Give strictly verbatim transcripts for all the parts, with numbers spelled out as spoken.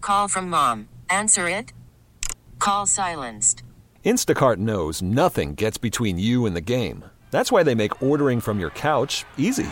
Call from mom. Answer it. Call silenced. Instacart knows nothing gets between you and the game. That's why they make ordering from your couch easy.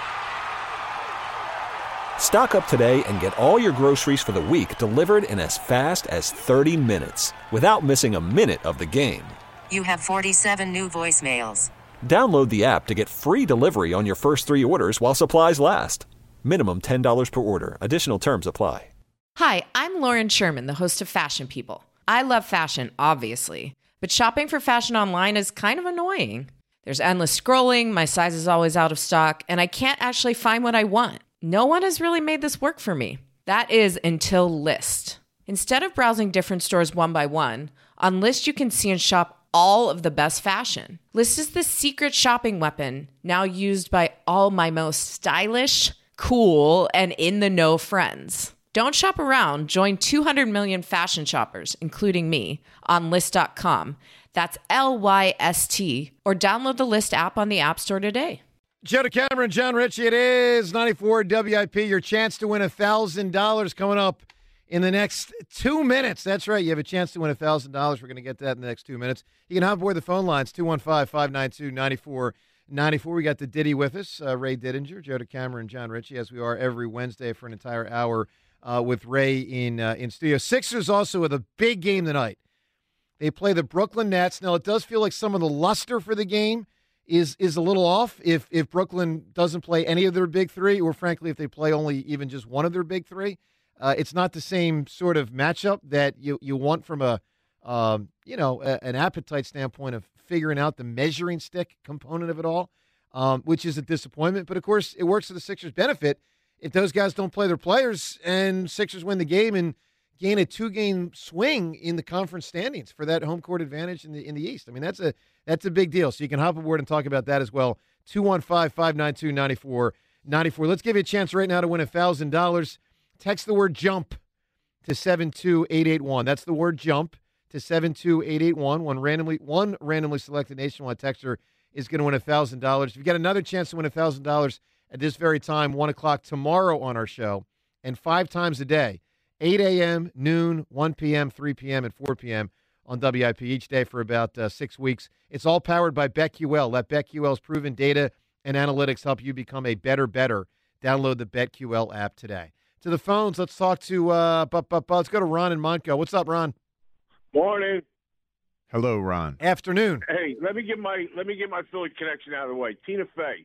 Stock up today and get all your groceries for the week delivered in as fast as thirty minutes without missing a minute of the game. You have forty-seven new voicemails. Download the app to get free delivery on your first three orders while supplies last. Minimum ten dollars per order. Additional terms apply. Hi, I'm Lauren Sherman, the host of Fashion People. I love fashion, obviously, but shopping for fashion online is kind of annoying. There's endless scrolling, my size is always out of stock, and I can't actually find what I want. No one has really made this work for me. That is until Lyst. Instead of browsing different stores one by one, on Lyst you can see and shop all of the best fashion. Lyst is the secret shopping weapon now used by all my most stylish, cool, and in-the-know friends. Don't shop around. Join two hundred million fashion shoppers, including me, on Lyst dot com. That's L Y S T. Or download the Lyst app on the App Store today. Joe DeCamara and John Ritchie, it is ninety-four W I P. Your chance to win one thousand dollars coming up in the next two minutes. That's right. You have a chance to win one thousand dollars. We're going to get that in the next two minutes. You can hop aboard the phone lines, two one five, five nine two, nine four nine four. We got the Diddy with us, uh, Ray Didinger, Joe DeCamara, and John Ritchie, as we are every Wednesday for an entire hour uh, with Ray in uh, in studio. Sixers also with a big game tonight. They play the Brooklyn Nets. Now, it does feel like some of the luster for the game is is a little off if if Brooklyn doesn't play any of their big three, or frankly, if they play only even just one of their big three. Uh, it's not the same sort of matchup that you, you want from a, um, you know, a, an appetite standpoint of figuring out the measuring stick component of it all, um, which is a disappointment. But, of course, it works to the Sixers' benefit if those guys don't play their players and Sixers win the game and gain a two-game swing in the conference standings for that home court advantage in the in the East. I mean, that's a that's a big deal. So you can hop aboard and talk about that as well. two one five, five nine two, nine four nine four. Let's give you a chance right now to win one thousand dollars. Text the word JUMP to seven two eight eight one. That's the word JUMP to seven two eight eight one. One randomly one randomly selected nationwide texter is going to win one thousand dollars. If you got another chance to win one thousand dollars at this very time, one o'clock tomorrow on our show, and five times a day, eight a.m., noon, one p.m., three p.m., and four p.m. on W I P each day for about uh, six weeks. It's all powered by BetQL. Let BetQL's proven data and analytics help you become a better, better. Download the BetQL app today. To the phones, let's talk to, uh, bu- bu- bu- let's go to Ron in Montco. What's up, Ron? Morning. Hello, Ron. Afternoon. Hey, let me get my let me get my Philly connection out of the way. Tina Fey.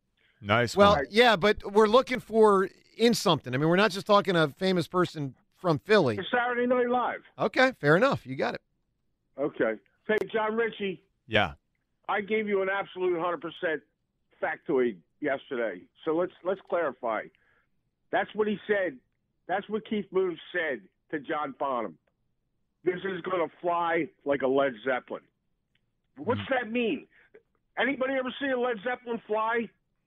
Nice Well, one. yeah, but we're looking for in something. I mean, we're not just talking a famous person from Philly. For Saturday Night Live. Okay, fair enough. You got it. Okay. Hey, John Ritchie, Yeah. I gave you an absolute one hundred percent factoid yesterday. So let's let's clarify. That's what he said. That's what Keith Moon said to John Bonham. This is going to fly like a Led Zeppelin. What's that mean? Anybody ever see a Led Zeppelin fly?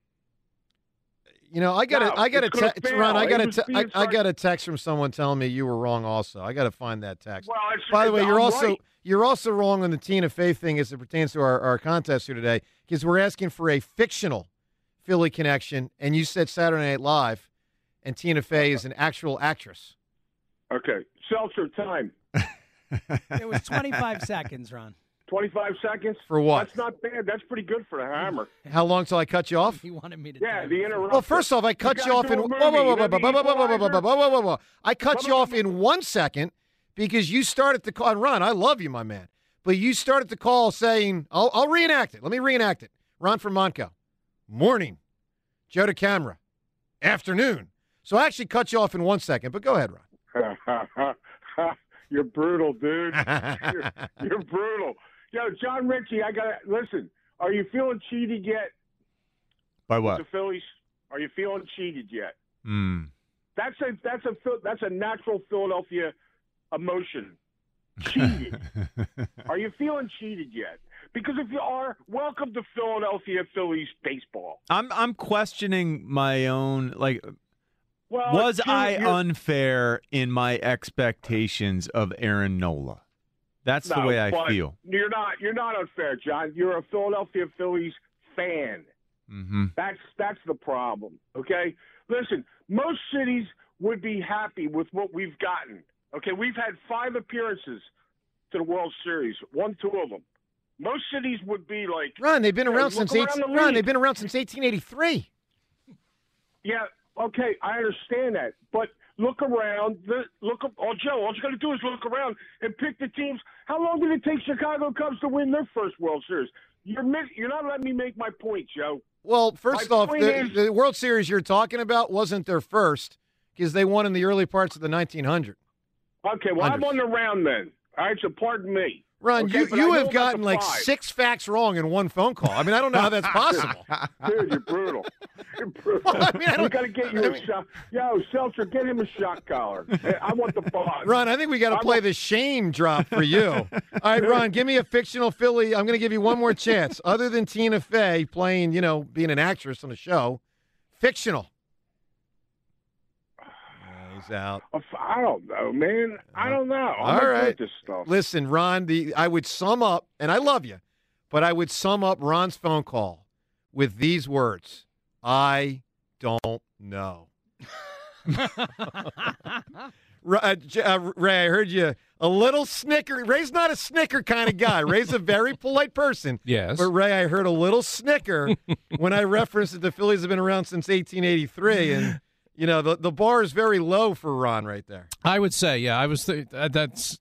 You know, I got a, No, I got a it's gonna text, fail. Ron. I got It a, was te- I, being I sar- got a text from someone telling me you were wrong. Also, I got to find that text. Well, it's, By the way, it's- you're I'm also right. you're also wrong on the Tina Fey thing as it pertains to our, our contest here today, because we're asking for a fictional Philly connection, and you said Saturday Night Live, and Tina Fey is an actual actress. Okay. Seltzer time. It was twenty-five seconds, Ron. twenty-five seconds? For what? That's not bad. That's pretty good for the Hammer. How long till I cut you off? He wanted me to. Yeah, tell the you. interrupter. Well, first off, I cut You you off gotta in do whoa, a whoa, whoa, movie. whoa, whoa, whoa, whoa, whoa, whoa, whoa, whoa, whoa, whoa, whoa. I cut you off in one second because you started the call. And Ron, I love you, my man, but you started the call saying, "I'll, I'll reenact it." Let me reenact it. Ron from Montco, morning. Joe DeCamara, afternoon. So I actually cut you off in one second, but go ahead, Ron. You're brutal, dude. you're, you're brutal. Yo, John Ritchie, I got to listen. Are you feeling cheated yet? By what? The Phillies. Are you feeling cheated yet? Mm. That's a that's a Phil- that's a natural Philadelphia emotion. Cheated. Are you feeling cheated yet? Because if you are, welcome to Philadelphia Phillies baseball. I'm I'm questioning my own like Well, was you're- I you're- unfair in my expectations of Aaron Nola? That's the No, way I but feel. You're not. You're not unfair, John. You're a Philadelphia Phillies fan. Mm-hmm. That's that's the problem. Okay. Listen, most cities would be happy with what we've gotten. Okay, we've had five appearances to the World Series, won two of them. Most cities would be like, Ron, they've been you know, around since look eight, around the Ron, league. they've been around since eighteen eighty-three. Yeah, okay, I understand that, but look around. The, look, oh, Joe, all you got to do is look around and pick the teams. How long did it take Chicago Cubs to win their first World Series? You're miss, you're not letting me make my point, Joe. Well, first My off, point the, is- the World Series you're talking about wasn't their first because they won in the early parts of the nineteen hundreds. Okay, well, I'm Hundreds. on the round then. All right, so pardon me. Ron, Okay, you, but I you know have about gotten the like five. six facts wrong in one phone call. I mean, I don't know how that's possible. Dude, you're brutal. You're brutal. Well, I mean, I we don't- got to get you I a mean- shot. Yo, Seltzer, get him a shot collar. I want the boss. Ron, I think we got to I play want- the shame drop for you. All right, Ron, give me a fictional Philly. I'm going to give you one more chance. Other than Tina Fey playing, you know, being an actress on a show, fictional. Uh, he's out. I don't know, man. I don't know. I'm All not good right. at this stuff. Listen, Ron, the I would sum up, and I love you, but I would sum up Ron's phone call with these words: I don't know. Ra- uh, J- uh, Ray, I heard you a little snicker. Ray's not a snicker kind of guy. Ray's a very polite person. Yes. But Ray, I heard a little snicker when I referenced that the Phillies have been around since eighteen eighty-three, and you know the the bar is very low for Ron right there. I would say, yeah, I was. Th- uh, that's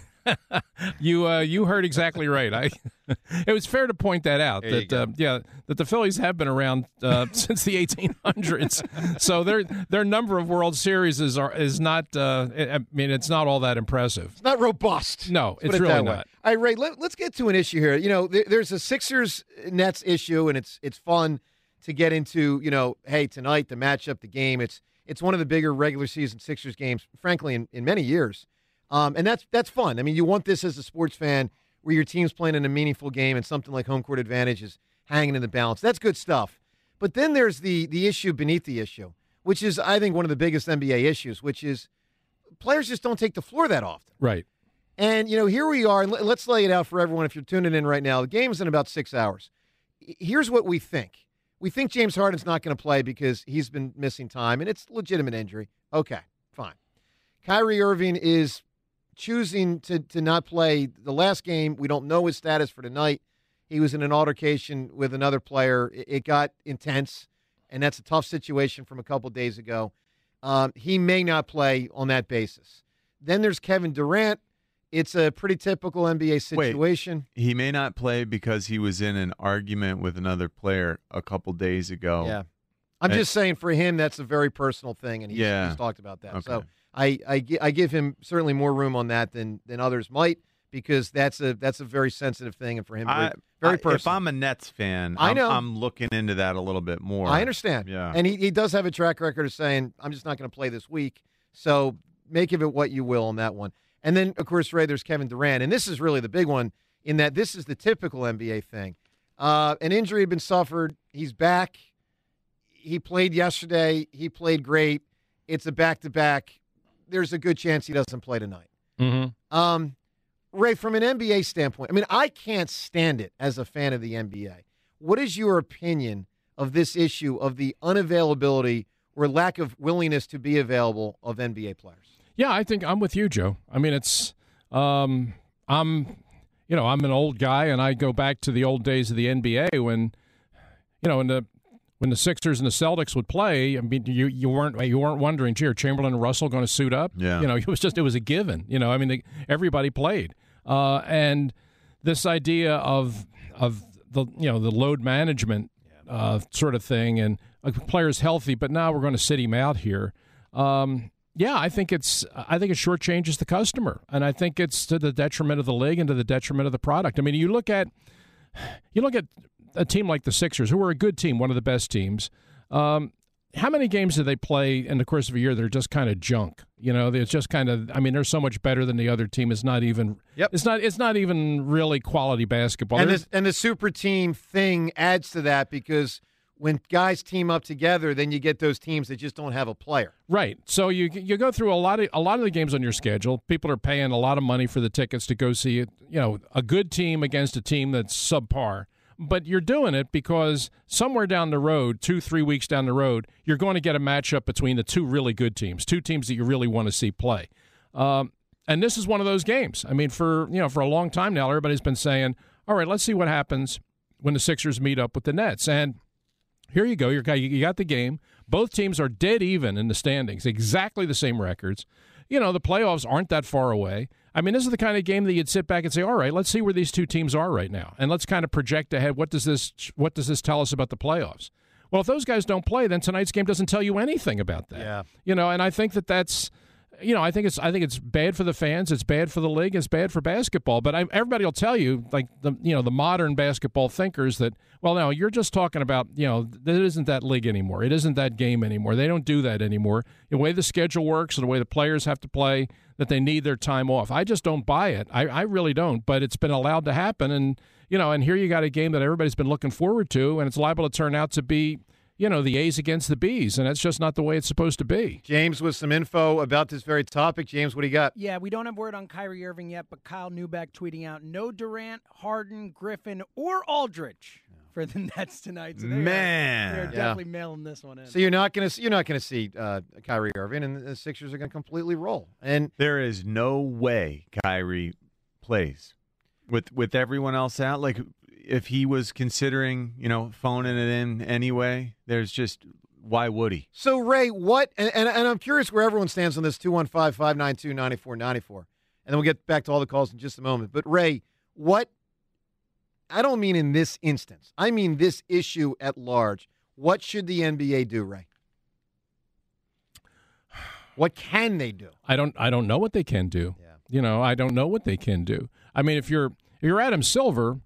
you. Uh, you heard exactly right. I. It was fair to point that out. There you that go. uh, yeah, that the Phillies have been around uh, since the eighteen hundreds. So their their number of World Series is are is not. Uh, I mean, it's not all that impressive. It's not robust. No, Let's it's put it really that way. not. All right, Ray, let, let's get to an issue here. You know, there, there's a Sixers Nets issue, and it's it's fun to get into. You know, hey, tonight the matchup, the game. It's it's one of the bigger regular season Sixers games, frankly, in, in many years. Um, and that's that's fun. I mean, you want this as a sports fan, where your team's playing in a meaningful game, and something like home court advantage is hanging in the balance. That's good stuff. But then there's the the issue beneath the issue, which is I think one of the biggest N B A issues, which is players just don't take the floor that often. Right. And, you know, here we are. And let- let's lay it out for everyone if you're tuning in right now. The game's in about six hours. Here's what we think. We think James Harden's not going to play because he's been missing time, and it's a legitimate injury. Okay, fine. Kyrie Irving is choosing to, to not play the last game. We don't know his status for tonight. He was in an altercation with another player. It, it got intense, and that's a tough situation from a couple days ago. Um, he may not play on that basis. Then there's Kevin Durant. It's a pretty typical N B A situation. He may not play because he was in an argument with another player a couple days ago. Yeah. I'm Uh, just saying for him, that's a very personal thing, and he's, Yeah. he's talked about that. Okay. So I, I, gi- I give him certainly more room on that than, than others might because that's a that's a very sensitive thing, and for him, very, I, very I- personal. If I'm a Nets fan, I I'm, know. I'm looking into that a little bit more. I understand. Yeah. And he, he does have a track record of saying, I'm just not going to play this week. So make of it what you will on that one. And then, of course, Ray, there's Kevin Durant. And this is really the big one in that this is the typical N B A thing. Uh, an injury had been suffered. He's back. He played yesterday. He played great. It's a back-to-back. There's a good chance he doesn't play tonight. Mm-hmm. Um, Ray, from an N B A standpoint, I mean, I can't stand it as a fan of the N B A. What is your opinion of this issue of the unavailability or lack of willingness to be available of N B A players? Yeah, I think I'm with you, Joe. I mean, it's um, I'm, you know, I'm an old guy, and I go back to the old days of the N B A when, you know, in the when the Sixers and the Celtics would play. I mean, you you weren't you weren't wondering, gee, are Chamberlain and Russell going to suit up? Yeah. You know, it was just it was a given. You know, I mean, they, everybody played, uh, and this idea of of the you know the load management uh, sort of thing, and a player's healthy, but now we're going to sit him out here. Um, Yeah, I think it's I think it shortchanges the customer, and I think it's to the detriment of the league and to the detriment of the product. I mean, you look at you look at a team like the Sixers, who are a good team, one of the best teams. Um, how many games do they play in the course of a year that are just kind of junk? You know, it's just kind of. I mean, they're so much better than the other team. It's not even. Yep. It's not. It's not even really quality basketball. And There's- this, and the super team thing adds to that because when guys team up together, then you get those teams that just don't have a player. Right. So you you go through a lot of a lot of the games on your schedule. People are paying a lot of money for the tickets to go see it. You know, a good team against a team that's subpar. but you're doing it because somewhere down the road, two, three weeks down the road, you're going to get a matchup between the two really good teams, two teams that you really want to see play. Um, and this is one of those games. I mean, for you know, for a long time now, everybody's been saying, all right, let's see what happens when the Sixers meet up with the Nets. And here you go. You're, you got the game. Both teams are dead even in the standings, exactly the same records. You know, the playoffs aren't that far away. I mean, this is the kind of game that you'd sit back and say, all right, let's see where these two teams are right now. And let's kind of project ahead. What does this what does this tell us about the playoffs? Well, if those guys don't play, then tonight's game doesn't tell you anything about that. Yeah. You know, and I think that that's You know, I think it's I think it's bad for the fans. It's bad for the league. It's bad for basketball. But I, everybody will tell you, like the you know the modern basketball thinkers, that well, no, you're just talking about you know it isn't that league anymore. It isn't that game anymore. They don't do that anymore. The way the schedule works and the way the players have to play, that they need their time off. I just don't buy it. I, I really don't. But it's been allowed to happen, and you know, and here you got a game that everybody's been looking forward to, and it's liable to turn out to be, you know, the A's against the B's, and that's just not the way it's supposed to be. James with some info about this very topic. James, what do you got? Yeah, we don't have word on Kyrie Irving yet, but Kyle Neubeck tweeting out no Durant, Harden, Griffin, or Aldridge for the Nets tonight. So they Man, are, they're Yeah. definitely mailing this one in. So you're not going to you're not going to see uh, Kyrie Irving, and the Sixers are going to completely roll. And there is no way Kyrie plays with with everyone else out. Like, if he was considering, you know, phoning it in anyway, there's just, why would he? So, Ray, what, and, and, and I'm curious where everyone stands on this, two one five, five nine two, nine four nine four. And then we'll get back to all the calls in just a moment. But, Ray, what, I don't mean in this instance. I mean this issue at large. What should the N B A do, Ray? What can they do? I don't I don't know what they can do. Yeah. You know, I don't know what they can do. I mean, if you're if you're Adam Silver,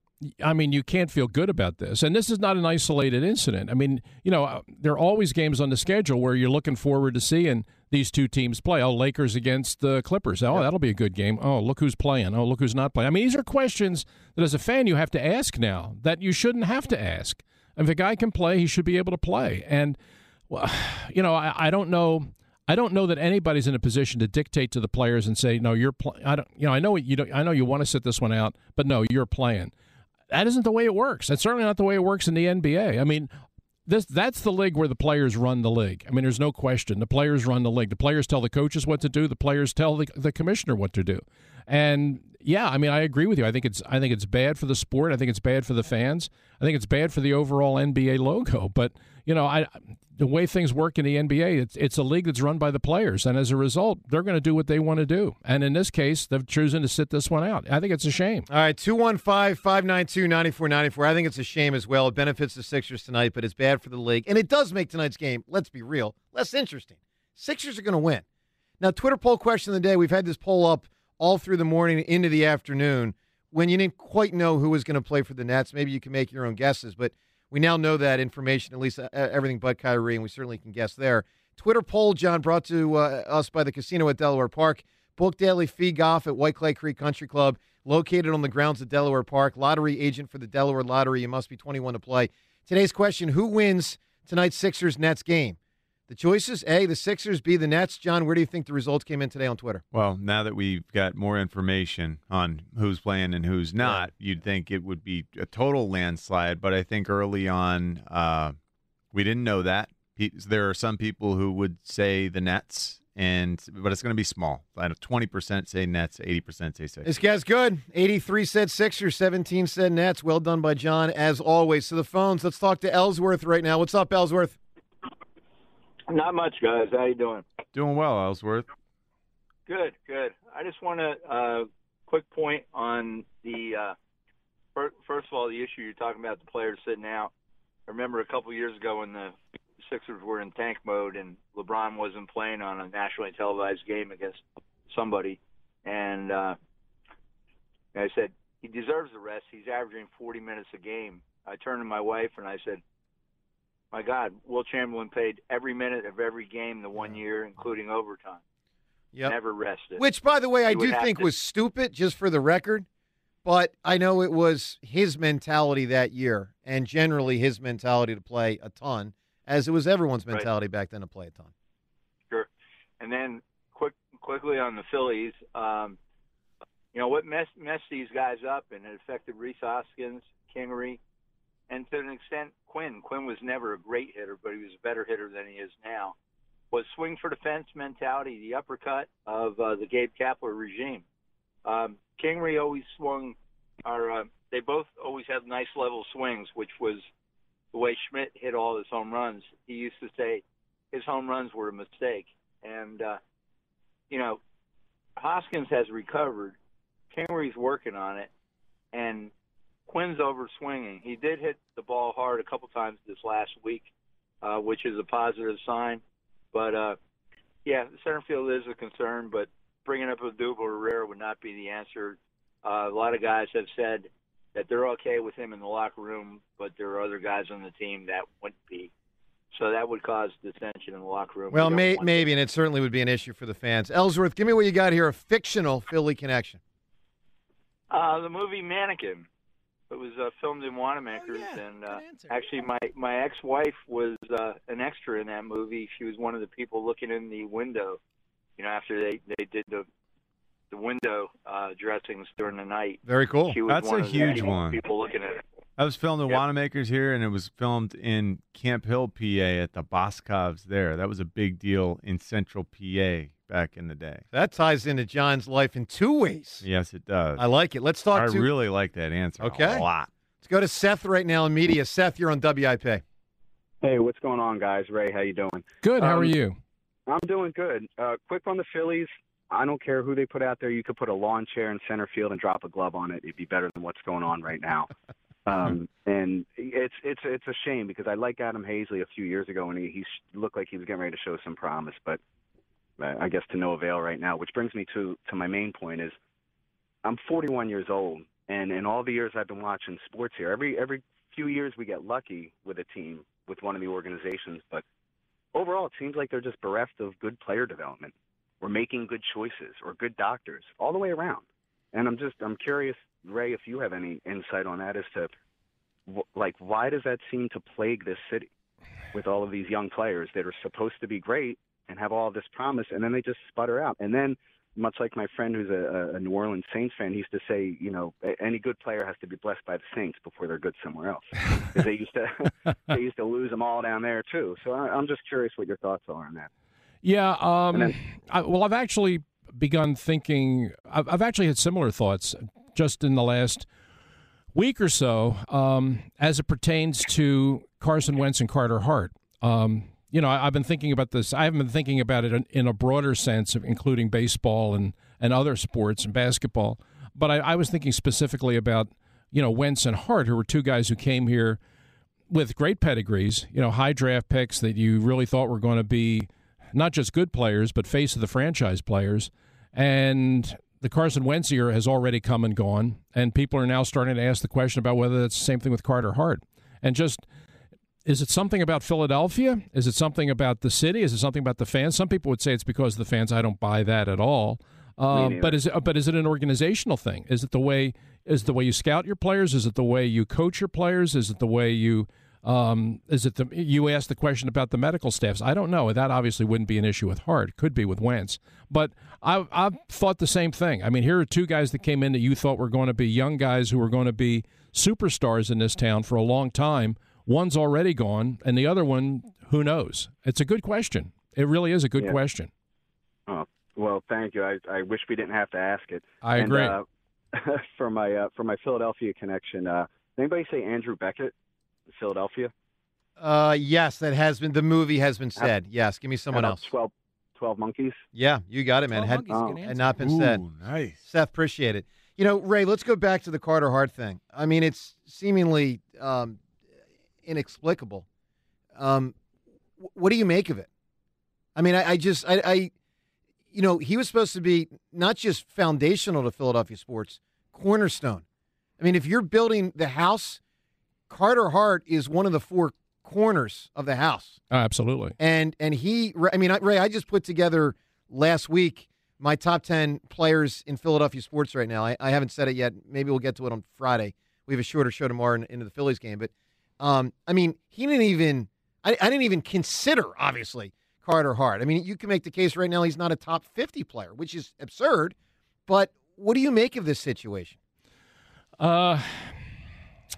I mean, you can't feel good about this. And this is not an isolated incident. I mean, you know, there are always games on the schedule where you're looking forward to seeing these two teams play. Oh, Lakers against the Clippers. Oh, that'll be a good game. Oh, look who's playing. Oh, look who's not playing. I mean, these are questions that as a fan you have to ask now that you shouldn't have to ask. If a guy can play, he should be able to play. And, well, you know, I, I don't know. I don't know that anybody's in a position to dictate to the players and say, no, you're playing. I don't, you know, I know you don't, I know you want to sit this one out, but no, you're playing. That isn't the way it works. That's certainly not the way it works in the N B A. I mean, this that's the league where the players run the league. I mean, there's no question. The players run the league. The players tell the coaches what to do. The players tell the, the commissioner what to do. And yeah, I mean, I agree with you. I think it's I think it's bad for the sport. I think it's bad for the fans. I think it's bad for the overall N B A logo. But you know, I the way things work in the N B A, it's it's a league that's run by the players, and as a result, they're going to do what they want to do. And in this case, they've chosen to sit this one out. I think it's a shame. All right, two one five, five nine two, nine four nine four. I think it's a shame as well. It benefits the Sixers tonight, but it's bad for the league. And it does make tonight's game, let's be real, less interesting. Sixers are going to win. Now, Twitter poll question of the day, we've had this poll up all through the morning into the afternoon. When you didn't quite know who was going to play for the Nets, maybe you can make your own guesses, but we now know that information, at least uh, everything but Kyrie, and we certainly can guess there. Twitter poll, John, brought to uh, us by the Casino at Delaware Park. Book daily fee golf at White Clay Creek Country Club, located on the grounds at Delaware Park. Lottery agent for the Delaware Lottery. You must be twenty-one to play. Today's question, who wins tonight's Sixers-Nets game? The choices, A, the Sixers, B, the Nets. John, where do you think the results came in today on Twitter? Well, now that we've got more information on who's playing and who's not, yeah. You'd think it would be a total landslide. But I think early on, uh, we didn't know that. There are some people who would say the Nets, and but it's going to be small. twenty percent say Nets, eighty percent say Sixers. This guy's good. eighty-three said Sixers, seventeen said Nets. Well done by John, as always. So the phones, let's talk to Ellsworth right now. What's up, Ellsworth? Not much, guys. How you doing? Doing well, Ellsworth. Good, good. I just want to uh, quick point on the uh, first, first of all, the issue you're talking about, the players sitting out. I remember a couple years ago when the Sixers were in tank mode and LeBron wasn't playing on a nationally televised game against somebody, and uh, I said he deserves the rest. He's averaging forty minutes a game. I turned to my wife and I said, my God, Will Chamberlain played every minute of every game the one year, including overtime. Yep. Never rested. Which, by the way, I he do think to... was stupid, just for the record. But I know it was his mentality that year, and generally his mentality to play a ton, as it was everyone's mentality right. back then to play a ton. Sure. And then quick, quickly on the Phillies, um, you know, what messed, messed these guys up, and it affected Rhys Hoskins, Kingery, and to an extent Quinn. Quinn was never a great hitter, but he was a better hitter than he is now. Was swing for the fence mentality, the uppercut of uh, the Gabe Kapler regime. Um, Kingery always swung, or uh, they both always had nice level swings, which was the way Schmidt hit all his home runs. He used to say his home runs were a mistake. And, uh, you know, Hoskins has recovered. Kingery's working on it. And Quinn's over swinging. He did hit the ball hard a couple times this last week, uh, which is a positive sign. But, uh, yeah, the center field is a concern, but bringing up Odubel Herrera would not be the answer. Uh, a lot of guys have said that they're okay with him in the locker room, but there are other guys on the team that wouldn't be. So that would cause dissension in the locker room. Well, We may, don't want maybe, and it certainly would be an issue for the fans. Ellsworth, give me what you got here, a fictional Philly connection. Uh, the movie Mannequin. It was uh, filmed in Wanamaker's, Oh, yeah. and uh, Good answer. actually, my my ex-wife was uh, an extra in that movie. She was one of the people looking in the window. You know, after they they did the the window uh, dressings during the night. Very cool. She was That's one a of the huge people, one. People looking at it. I was filmed in Yep. Wanamaker's here, and it was filmed in Camp Hill, P A, at the Boscovs there. That was a big deal in Central P A back in the day. That ties into John's life in two ways. Yes, it does. I like it. Let's talk I to really like that answer Okay. a lot. Let's go to Seth right now in media. Seth, you're on W I P. Hey, what's going on, guys? Ray, how you doing? Good. How Um, are you? I'm doing good. Uh, quick on the Phillies. I don't care who they put out there. You could put a lawn chair in center field and drop a glove on it. It'd be better than what's going on right now. Um, and it's it's it's a shame because I liked Adam Hazley a few years ago and he, he looked like he was getting ready to show some promise, but uh, I guess to no avail right now. Which brings me to to my main point is I'm forty-one years old, and in all the years I've been watching sports here, every every few years we get lucky with a team with one of the organizations, but overall it seems like they're just bereft of good player development. We're making good choices or good doctors all the way around. And I'm just, I'm curious, Ray, if you have any insight on that as to, like, why does that seem to plague this city with all of these young players that are supposed to be great and have all this promise, and then they just sputter out. And then, much like my friend who's a, a New Orleans Saints fan, he used to say, you know, any good player has to be blessed by the Saints before they're good somewhere else. Because they used to, they used to lose them all down there too. So I, I'm just curious what your thoughts are on that. Yeah. Um, then- I, well, I've actually begun thinking. I've, I've actually had similar thoughts just in the last week or so, um, as it pertains to Carson Wentz and Carter Hart. Um, you know, I, I've been thinking about this. I haven't been thinking about it in, in a broader sense, of including baseball and, and other sports and basketball. But I, I was thinking specifically about, you know, Wentz and Hart, who were two guys who came here with great pedigrees, you know, high draft picks that you really thought were going to be not just good players, but face of the franchise players. And the Carson Wentz era has already come and gone, and people are now starting to ask the question about whether that's the same thing with Carter Hart. And just, is it something about Philadelphia? Is it something about the city? Is it something about the fans? Some people would say it's because of the fans. I don't buy that at all. Um, but is it, but is it an organizational thing? Is it the way is it the way you scout your players? Is it the way you coach your players? Is it the way you um, is it the you asked the question about the medical staffs? I don't know. That obviously wouldn't be an issue with Hart. Could be with Wentz. But I I've thought the same thing. I mean, here are two guys that came in that you thought were going to be young guys who were going to be superstars in this town for a long time. One's already gone, and the other one, who knows? It's a good question. It really is a good Yeah. question. Oh, well, thank you. I, I wish we didn't have to ask it. I And, agree. uh, for my uh, for my Philadelphia connection, uh, anybody say Andrew Beckett, Philadelphia? Uh, yes, that has been, the movie has been said. Yes, give me someone How about else. twelve, twelve Monkeys? Yeah, you got it, man. twelve Had, Monkeys, good had answer. not been said. Ooh, nice. Seth, appreciate it. You know, Ray, let's go back to the Carter Hart thing. I mean, it's seemingly um, inexplicable. Um, wh- what do you make of it? I mean, I, I just, I, I, you know, he was supposed to be not just foundational to Philadelphia sports, cornerstone. I mean, if you're building the house, Carter Hart is one of the four corners of the house. Oh, absolutely. And and he, I mean, Ray, I just put together last week my top ten players in Philadelphia sports right now. I, I haven't said it yet. Maybe we'll get to it on Friday. We have a shorter show tomorrow in, into the Phillies game. But, um, I mean, he didn't even, I, I didn't even consider, obviously, Carter Hart. I mean, you can make the case right now he's not a top fifty player, which is absurd. But what do you make of this situation? Uh,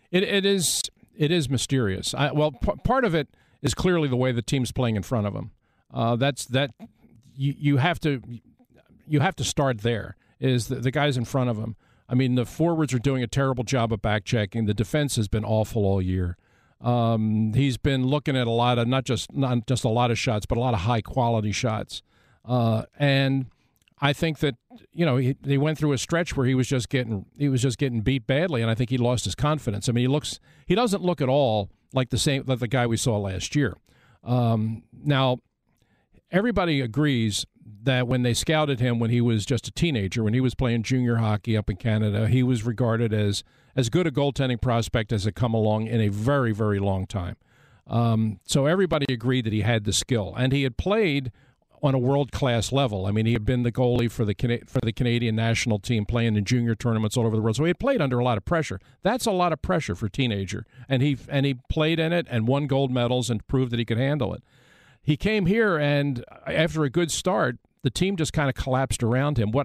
It it is it is mysterious. I, well, p- part of it is clearly the way the team's playing in front of him. Uh, that's that you you have to you have to start there. Is the, the guys in front of him? I mean, the forwards are doing a terrible job of back checking. The defense has been awful all year. Um, he's been looking at a lot of not just not just a lot of shots, but a lot of high quality shots. Uh, and I think that you know he, he went through a stretch where he was just getting he was just getting beat badly, and I think he lost his confidence. I mean, he looks he doesn't look at all like the same like the guy we saw last year. Um, now, everybody agrees that when they scouted him when he was just a teenager, when he was playing junior hockey up in Canada, he was regarded as as good a goaltending prospect as had come along in a very, very long time. Um, so everybody agreed that he had the skill, and he had played on a world-class level. I mean, he had been the goalie for the Cana- for the Canadian national team, playing in junior tournaments all over the world. So he had played under a lot of pressure. That's a lot of pressure for a teenager, and he and he played in it and won gold medals and proved that he could handle it. He came here, and after a good start, the team just kind of collapsed around him. What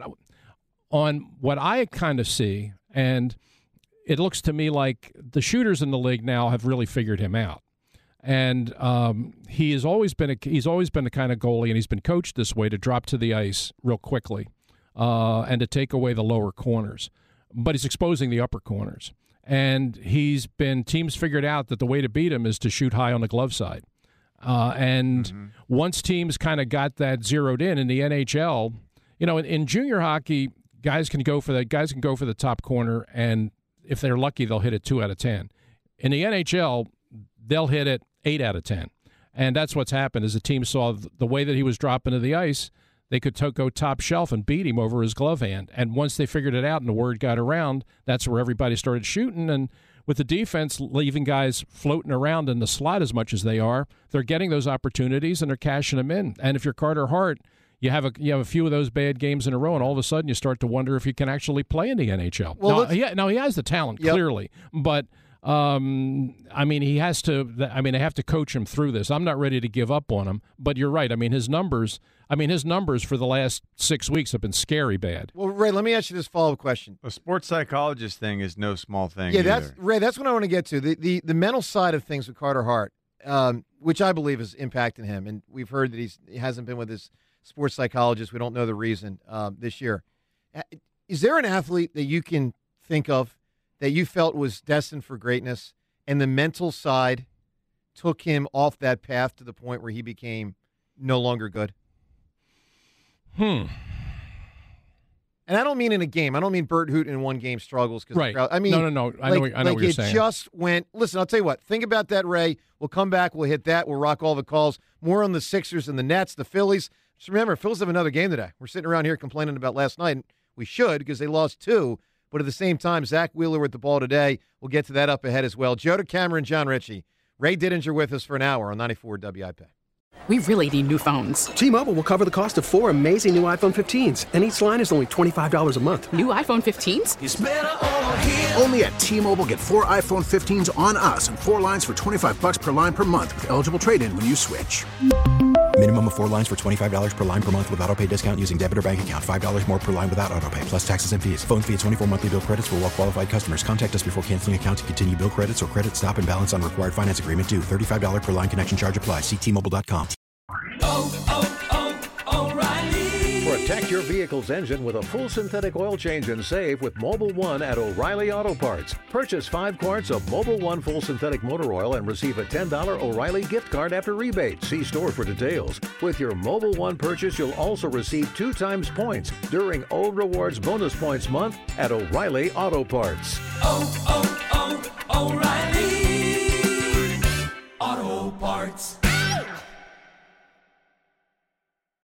on what I kind of see, and it looks to me like the shooters in the league now have really figured him out. And um, he has always been a, he's always been the kind of goalie, and he's been coached this way to drop to the ice real quickly uh, and to take away the lower corners. But he's exposing the upper corners. And he's been teams figured out that the way to beat him is to shoot high on the glove side. Uh, and mm-hmm. once teams kind of got that zeroed in in the N H L, you know, in, in junior hockey, guys can go for the guys can go for the top corner, and if they're lucky, they'll hit it two out of ten. In the N H L, they'll hit it eight out of ten, and that's what's happened. Is the team saw the way that he was dropping to the ice, they could to- go top shelf and beat him over his glove hand. And once they figured it out and the word got around, that's where everybody started shooting. And with the defense leaving guys floating around in the slot as much as they are, they're getting those opportunities and they're cashing them in. And if you're Carter Hart, you have a you have a few of those bad games in a row, and all of a sudden you start to wonder if you can actually play in the N H L. Well, now, he, now he has the talent, yep. clearly, but um, I mean he has to. I mean they have to coach him through this. I'm not ready to give up on him, but you're right. I mean his numbers. I mean his numbers for the last six weeks have been scary bad. Well, Ray, let me ask you this follow-up question. A sports psychologist thing is no small thing. Yeah, either. that's Ray. That's what I want to get to. The the, the mental side of things with Carter Hart, um, which I believe is impacting him, and we've heard that he's he hasn't been with his sports psychologist. We don't know the reason um, this year. Is there an athlete that you can think of that you felt was destined for greatness, and the mental side took him off that path to the point where he became no longer good? Hmm. And I don't mean in a game. I don't mean Bert Hooton in one game struggles. Cause right. I mean, no, no, no. I like, know, what, I know like what you're it saying. It just went. Listen, I'll tell you what. Think about that, Ray. We'll come back. We'll hit that. We'll rock all the calls. More on the Sixers and the Nets, the Phillies. Just remember, Phillies have another game today. We're sitting around here complaining about last night, and we should because they lost two. But at the same time, Zach Wheeler with the ball today. We'll get to that up ahead as well. Joe DeCamera and John Ritchie. Ray Didinger with us for an hour on ninety-four W I P. We really need new phones. T-Mobile will cover the cost of four amazing new iPhone fifteens, and each line is only twenty-five dollars a month. New iPhone fifteens? It's better over here. Only at T-Mobile, get four iPhone fifteens on us and four lines for twenty-five dollars per line per month with eligible trade-in when you switch. Minimum of four lines for twenty-five dollars per line per month with autopay discount using debit or bank account. five dollars more per line without autopay, plus taxes and fees. Phone fee at twenty-four monthly bill credits for well-qualified customers. Contact us before canceling account to continue bill credits or credit stop and balance on required finance agreement due. thirty-five dollars per line connection charge applies. See T Mobile dot com. Oh, oh, oh, O'Reilly. Protect your vehicle's engine with a full synthetic oil change and save with Mobil one at O'Reilly Auto Parts. Purchase five quarts of Mobil one full synthetic motor oil and receive a ten dollars O'Reilly gift card after rebate. See store for details. With your Mobil one purchase, you'll also receive two times points during O Rewards Bonus Points Month at O'Reilly Auto Parts. Oh, oh, oh, O'Reilly Auto Parts.